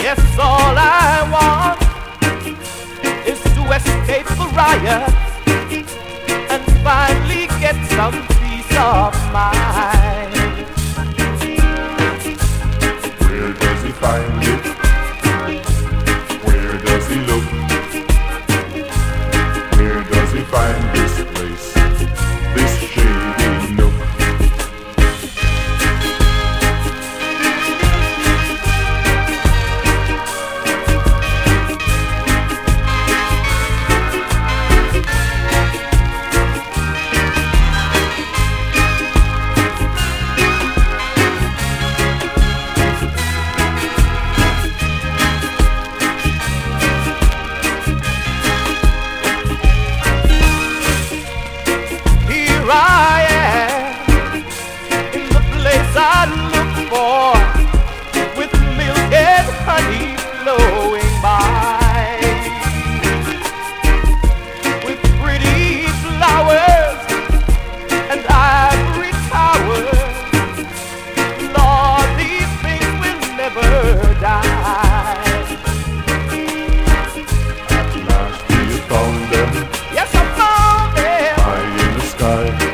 Yes, all I want is to escape the riot and finally get some peace of mind. Where does he find it? Where does he look? Where does he find this place, this shady nook? Here I am in the place I look for, with milk and honey flowing by, with pretty flowers and ivory towers. Lord, these things will never die. At last we found them Yes, I found them high in the sky.